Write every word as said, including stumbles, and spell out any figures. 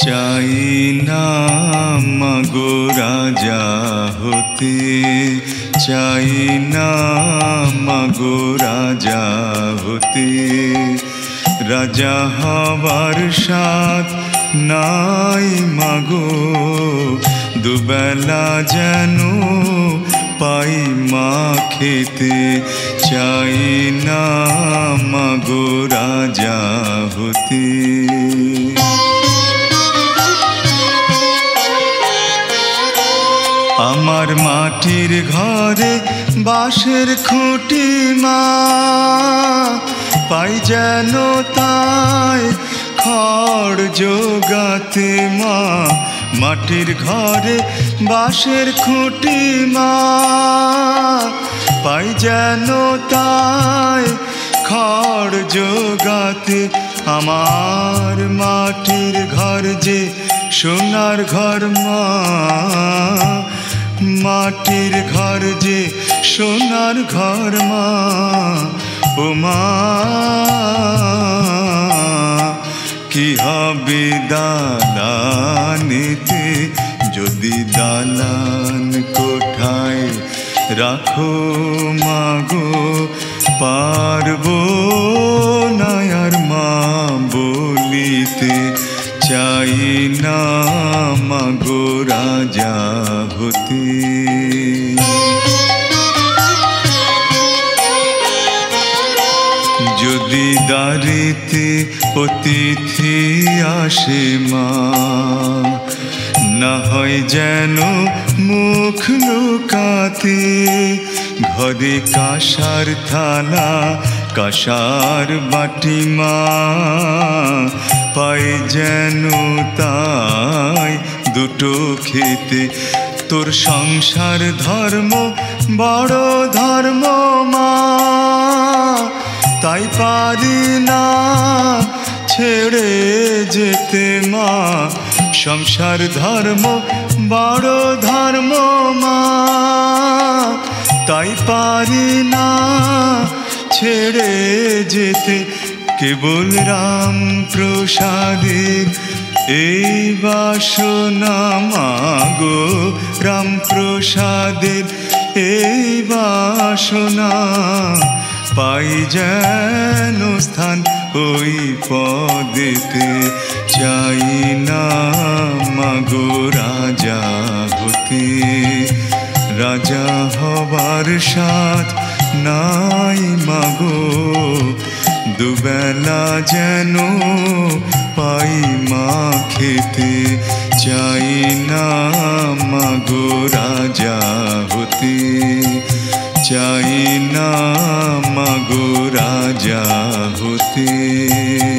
চাই না মাগো রাজা হতে, চাই না মাগো রাজা হতে। রাজা হবার সাথ নাই মাগো, দুবেলা যেন পাই মা খেতে। চাই না মাগো রাজা হতে। আমার মাটির ঘরে বাঁশের খুঁটি মা, পাই যেন তাই খড় জোগাতে মা। মাটির ঘরে বাঁশের খুঁটি মা, পাই যেন তাই খড় জোগাতে। আমার মাটির ঘর যে সোনার ঘর মা, মাটির ঘর যে সোনার ঘর মা। ও মা কি হবে দালানেতে, যদি দালান কোঠায় রাখো মাগো। পারবো না আর মা বলিতে, চাই না মাগো রাজা হতে। যদি দ্বারেতে অতিথি আসে মা, না হয় যেন মুখ লুকাতে। ঘরে কাঁসার থালা কাঁসার বাটি মা, পাই যেন তাই দুটো খেতে। তোর সংসার ধর্ম বড় ধর্ম মা, তাই পারি না ছেড়ে যেতে মা। সংসার ধর্ম বড় ধর্ম মা, তাই পারি না ছেড়ে যেতে। কেবল রাম প্রসাদের এই বাসনা মাগো, রাম প্রসাদের এই বাসনা। পাই যেন স্থান ওই পদেতে, চাই না মাগো রাজা হতে। রাজা হবার সাথ নাই মাগো, দুবেলা যেন পাই মা খেতে। চাই না মাগো রাজা হতে, চাই না মাগো রাজা হতে।